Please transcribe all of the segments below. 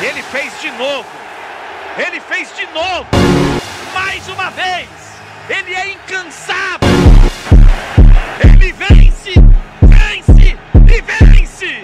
Ele fez de novo. Ele fez de novo. Mais uma vez. Ele é incansável. Ele vence, vence e vence.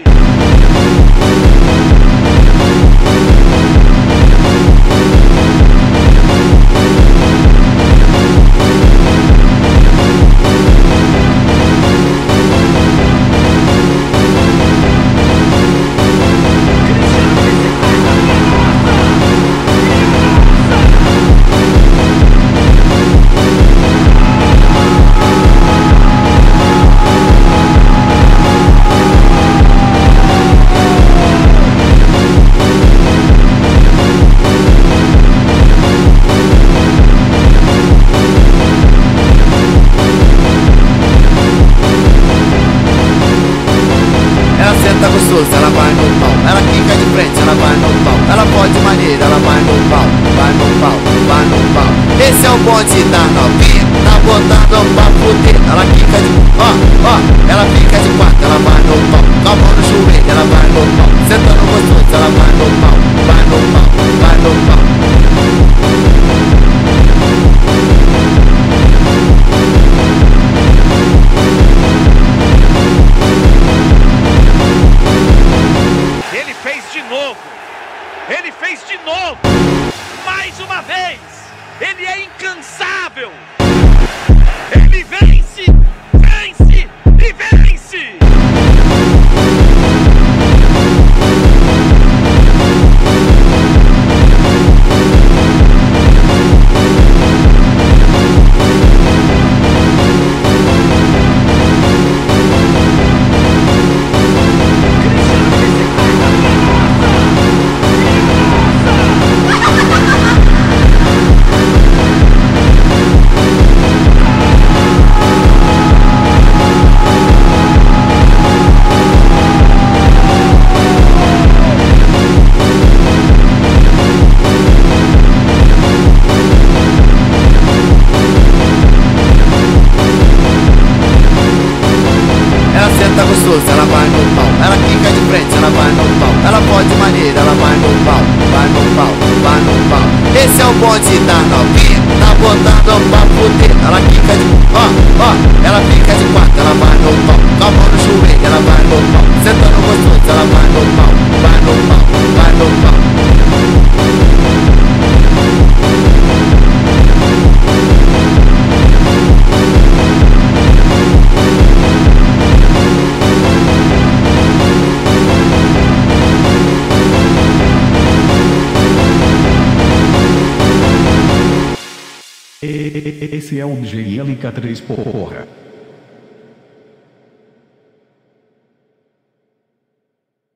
Tá gostoso, ela vai no pau. Ela quica de frente, ela vai no pau. Ela pode de maneira, ela vai no pau. Vai no pau, vai no pau. Esse é o bonde da novinha. Tá botando pra fuder. Ela quica de... ó, ela fica de quatro, ela vai no pau. Com a mão no joelho, ela vai no pau. Sentando gostoso, ela vai no pau. Vai no pau, vai no pau. Ele fez de novo, mais uma vez. Ele é incansável. Ele vence, vence e vence. Tá gostoso, ela vai no pau. Ela quica de frente, ela vai no pau. Ela pode de maneira, ela vai no pau. Vai no pau, vai no pau. Esse é o bonde da novinha. Tá botando pra fuder. Ela quica de... ó, ela fica de quatro, ela vai no pau. Com a mão no joelho, ela vai no pau. Sentando gostoso, ela vai no pau. Vai no pau, vai no pau. Esse é o DJ LK3, porra.